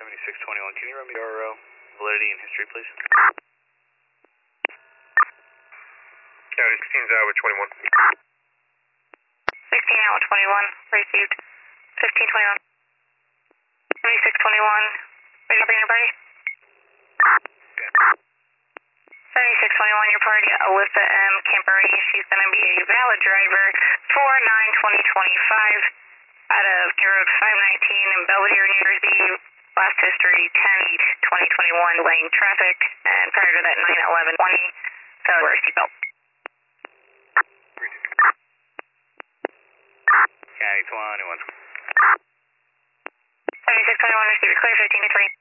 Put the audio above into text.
7621, can you run me our validity and history, please? County 16's out with 21. 16 out with 21, received. 1521. 7621, ready for your party? 7621, your party, Alyssa M. Camperini. She's going to be a valid driver for 9/20/25 out of Road 519 in Belvedere, New Jersey. Last history 10/8/2021, lane traffic, and prior to that 9/11/20, failure wear seatbelt. County 21. 7621, receive clear 15 to 3.